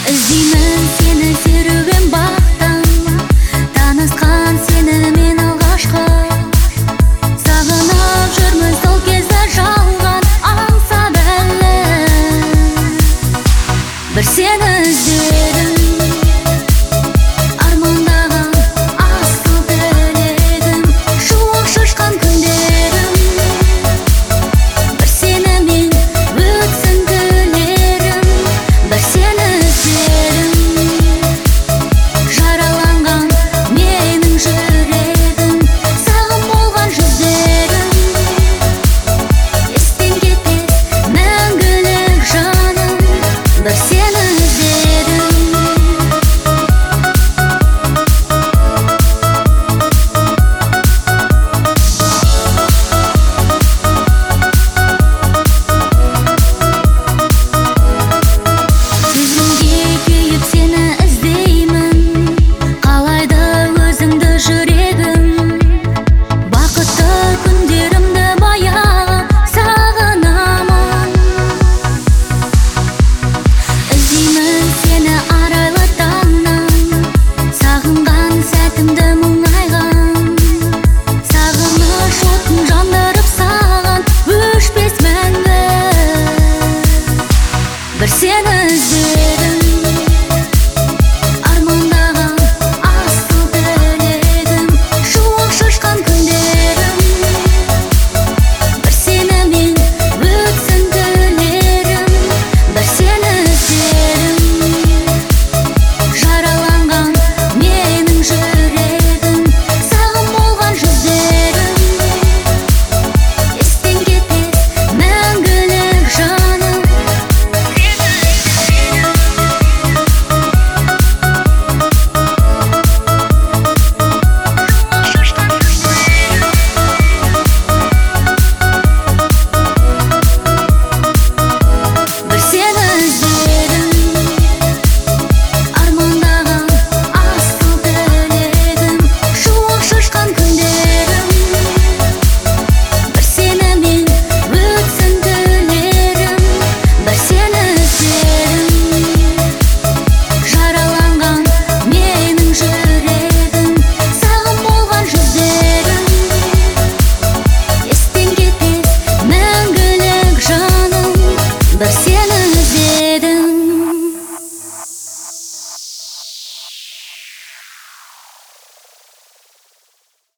Іздеймін сені серуен бақтан, танысқан сені мен алғашқы. Сағынып жүрмін сол кезді жалған, аңсап әлі. Бір сені іздедім, армандаған асыл тілегім, шуақ шашқан күндерім. Бір сені мен өтсін тілерім, бір сені іздедім. Жараланған менің жүрегім, сағым болған жүздерім. Естен кетпес мәңгілік жаным, бір сені іздедім. Сезімге күйіп сені іздеймін, қалайды өзіңді жүрегім. Бақытты күндерімді баяғы сағынамын. Іздеймін сені арайлы таңнан, сағынған сәтімді мұңайған. Сағыныш отын жандырып саған, өшпес мәңгі. Бір сені іздедім, армандаған асыл тілегім, шуақ шашқан күндерім. Бір сені мен өтсін тілерім, бір сені іздедім. Жараланған менің жүрегім, сағым болған жүздерім. Естен кетпес мәңгілік жаным. Бір сені іздедім, армандаған асыл тілегім, шуақ шашқан күндерім. Бір сені мен өтсін тілерім, бір сені іздедім. Жараланған менің жүрегім, сағым болған жүздерім. Естен кетпес мәңгілік жаным, бір